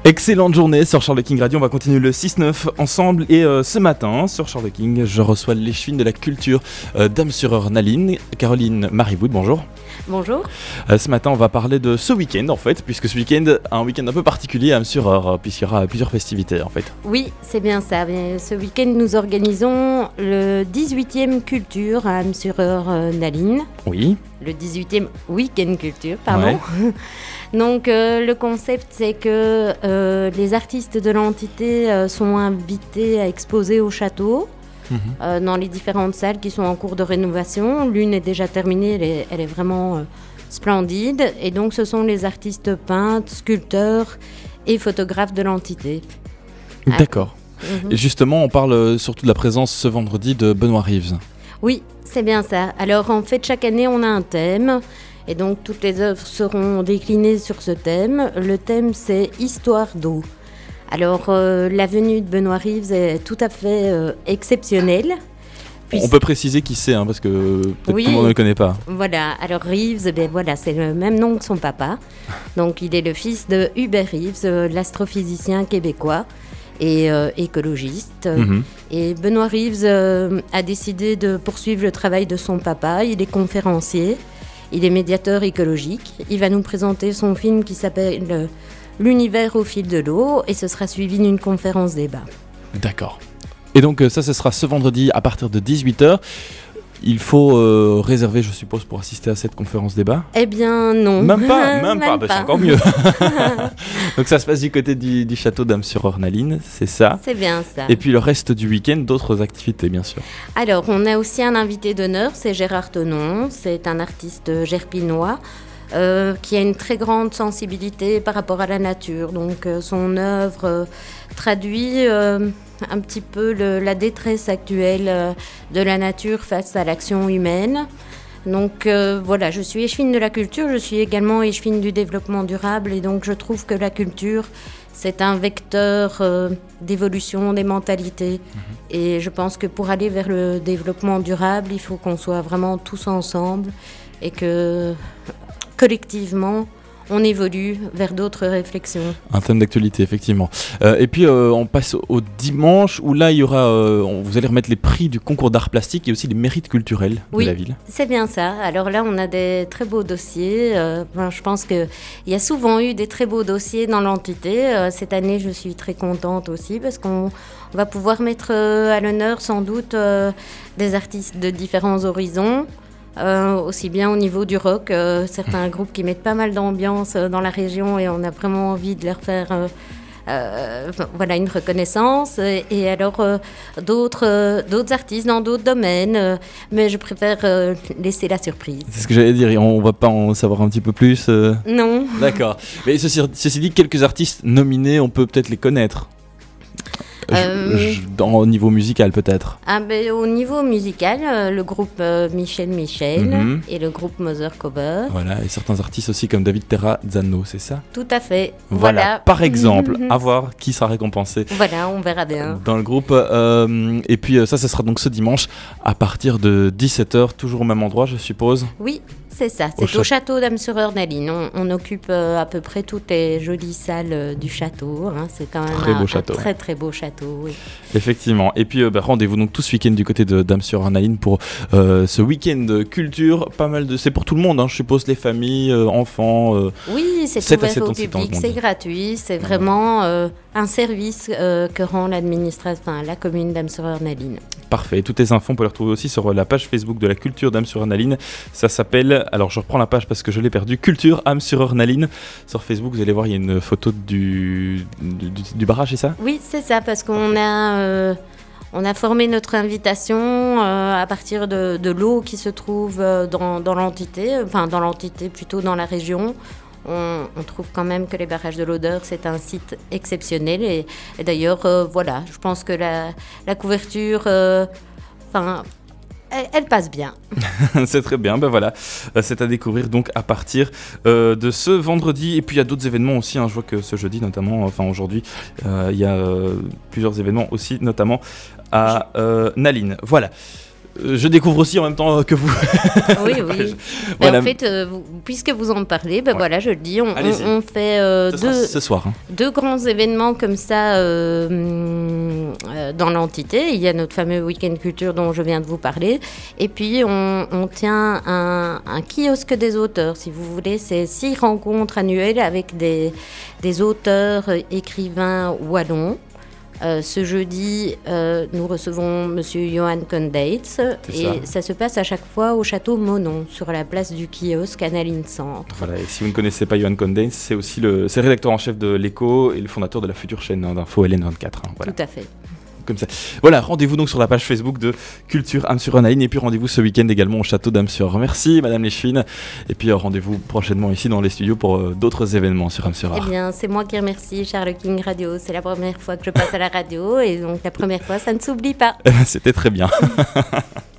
Excellente journée sur Charles King Radio, on va continuer le 6-9 ensemble et ce matin sur Charles King, je reçois l'échevine de la culture d'Ames-sur-Naline, Caroline Mariwood, bonjour. Bonjour. Ce matin on va parler de ce week-end en fait, puisque ce week-end, un week-end un peu particulier à Ames-sur-Eure, puisqu'il y aura plusieurs festivités en fait. Oui, c'est bien ça. Ce week-end nous organisons le 18e Culture à Ames-sur-Eure-Naline. Oui. Le 18e Week-end Culture, pardon. Ouais. Donc le concept c'est que les artistes de l'entité sont invités à exposer au château dans les différentes salles qui sont en cours de rénovation. L'une est déjà terminée, elle est vraiment splendide. Et donc ce sont les artistes peintres, sculpteurs et photographes de l'entité. D'accord. Et justement on parle surtout de la présence ce vendredi de Benoît Reeves. Oui, c'est bien ça. Alors en fait chaque année on a un thème. Et donc, toutes les œuvres seront déclinées sur ce thème. Le thème, c'est Histoire d'eau. Alors, la venue de Benoît Reeves est tout à fait exceptionnelle. On peut préciser qui c'est, parce que peut-être tout le monde ne le connaît pas. Voilà, alors Reeves, voilà, c'est le même nom que son papa. Donc, il est le fils de Hubert Reeves, l'astrophysicien québécois et écologiste. Et Benoît Reeves a décidé de poursuivre le travail de son papa. Il est conférencier. Il est médiateur écologique. Il va nous présenter son film qui s'appelle L'univers au fil de l'eau et ce sera suivi d'une conférence débat. D'accord. Et donc ça, ce sera ce vendredi à partir de 18h. Il faut réserver, je suppose, pour assister à cette conférence débat. Eh bien non. Même pas. C'est encore mieux. Donc ça se passe du côté du château d'Ames-sur-Eure-Naline, c'est ça. C'est bien ça. Et puis le reste du week-end, d'autres activités, bien sûr. Alors, on a aussi un invité d'honneur, c'est Gérard Tonon. C'est un artiste gerpinois qui a une très grande sensibilité par rapport à la nature. Donc son œuvre traduit un petit peu la détresse actuelle de la nature face à l'action humaine. Donc voilà, je suis échevine de la culture, je suis également échevine du développement durable et donc je trouve que la culture, c'est un vecteur d'évolution des mentalités. Et je pense que pour aller vers le développement durable, il faut qu'on soit vraiment tous ensemble et que collectivement, on évolue vers d'autres réflexions. Un thème d'actualité, effectivement. Et puis, on passe au dimanche, où là, il y aura, vous allez remettre les prix du concours d'art plastique et aussi les mérites culturels de la ville. Oui, c'est bien ça. Alors là, on a des très beaux dossiers. Je pense qu'il y a souvent eu des très beaux dossiers dans l'entité. Cette année, je suis très contente aussi, parce qu'on va pouvoir mettre à l'honneur, sans doute, des artistes de différents horizons. Aussi bien au niveau du rock, certains groupes qui mettent pas mal d'ambiance dans la région et on a vraiment envie de leur faire une reconnaissance. Et alors d'autres artistes dans d'autres domaines, mais je préfère laisser la surprise. C'est ce que j'allais dire, on va pas en savoir un petit peu plus Non. D'accord. Mais ceci dit, quelques artistes nominés, on peut peut-être les connaître. Au niveau musical peut-être. Au niveau musical, le groupe Michel et le groupe Mother Cover. Voilà, et certains artistes aussi comme David Terrazano, c'est ça ? Tout à fait. Voilà. Par exemple, à voir qui sera récompensé. Voilà, on verra bien. Dans le groupe. Et puis ça sera donc ce dimanche à partir de 17h, toujours au même endroit, je suppose. Oui. C'est ça, c'est au château d'Ames-sur-Eure-Naline. On occupe à peu près toutes les jolies salles du château. C'est quand même un très très beau château. Oui. Effectivement. Et puis rendez-vous donc tout ce week-end du côté d'Ames-sur-Eure-Naline pour ce week-end culture. Pas mal c'est pour tout le monde, je suppose, les familles, enfants. Oui, c'est ouvert au public, c'est gratuit. C'est vraiment un service que rend la commune d'Ames-sur-Eure-Naline. Parfait. Toutes les infos, on peut les retrouver aussi sur la page Facebook de la culture d'Ames-sur-Eure-Naline. Ça s'appelle, alors je reprends la page parce que je l'ai perdue, Culture Ames-sur-Eure-Naline. Sur Facebook, vous allez voir, il y a une photo du barrage, c'est ça ? Oui, c'est ça, parce qu'on a formé notre invitation à partir de l'eau qui se trouve dans l'entité, dans l'entité plutôt dans la région. On trouve quand même que les barrages de l'Odeur, c'est un site exceptionnel. Et d'ailleurs, je pense que la couverture, elle passe bien. C'est très bien, voilà. C'est à découvrir donc à partir de ce vendredi. Et puis il y a d'autres événements aussi, je vois que ce jeudi notamment, aujourd'hui, il y a plusieurs événements aussi, notamment à Naline. Voilà. Je découvre aussi en même temps que vous. Oui, oui. Voilà. En fait, puisque vous en parlez, voilà, je le dis, on fait ce soir. deux grands événements comme ça dans l'entité. Il y a notre fameux week-end culture dont je viens de vous parler. Et puis, on tient un kiosque des auteurs, si vous voulez. C'est 6 rencontres annuelles avec des auteurs, écrivains wallons. Ce jeudi, nous recevons Monsieur Johan Condates et ça se passe à chaque fois au château Monon, sur la place du kiosque Analine Centre. Voilà, et si vous ne connaissez pas Johan Condates, c'est aussi le rédacteur en chef de l'Écho et le fondateur de la future chaîne d'info LN24. Voilà. Tout à fait. Comme ça. Voilà, rendez-vous donc sur la page Facebook de Culture Am-sur-Rhône-Alpes et puis rendez-vous ce week-end également au château d'Am-sur-Rhône. Merci Madame Léchevin et puis rendez-vous prochainement ici dans les studios pour d'autres événements sur Am-sur-Rhône. Eh bien, c'est moi qui remercie Charles King Radio. C'est la première fois que je passe à la radio et donc la première fois, ça ne s'oublie pas. C'était très bien.